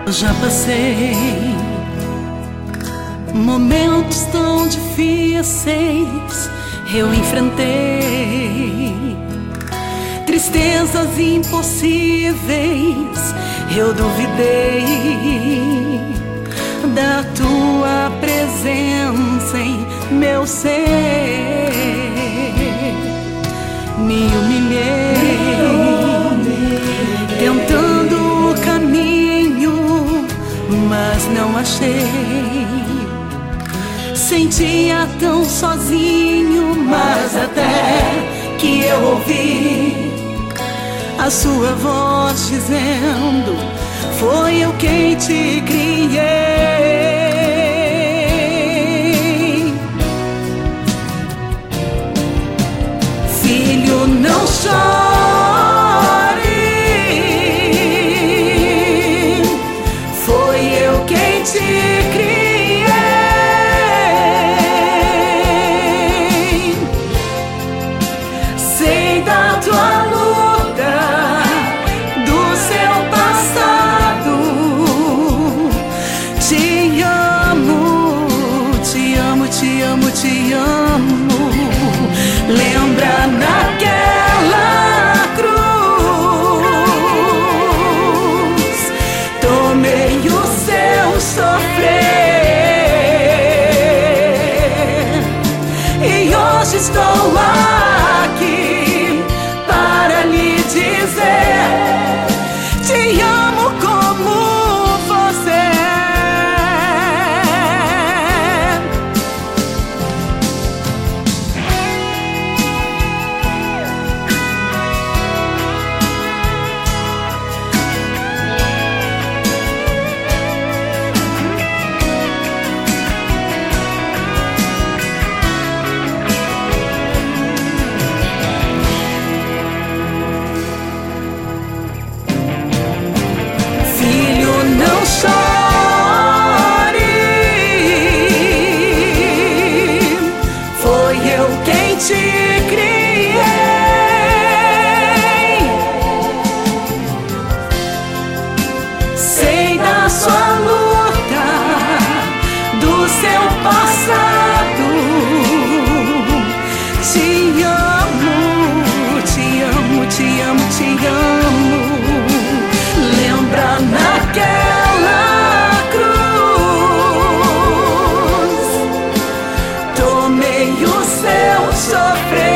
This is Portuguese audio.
Já passei momentos tão difíceis, eu enfrentei tristezas impossíveis, eu duvidei da tua presença em meu ser. Me humilhei, tentando o caminho, mas não achei. Sentia tão sozinho, mas até que eu ouvi a sua voz dizendo: foi eu quem te criei. Filho, não chore, foi eu quem te criei. Sei da tua luta, do seu passado. Te amo, te amo, te amo, te amo. Lembra naquela cruz, tomei o seu sofrer, e hoje estou aqui para lhe dizer: te amo como você é. Não chore, foi eu quem te criei. Sei da sua luta, do seu passado. Te amo, te amo, te amo, te amo. Lembra naquela cruz, tomei o seu sofrer.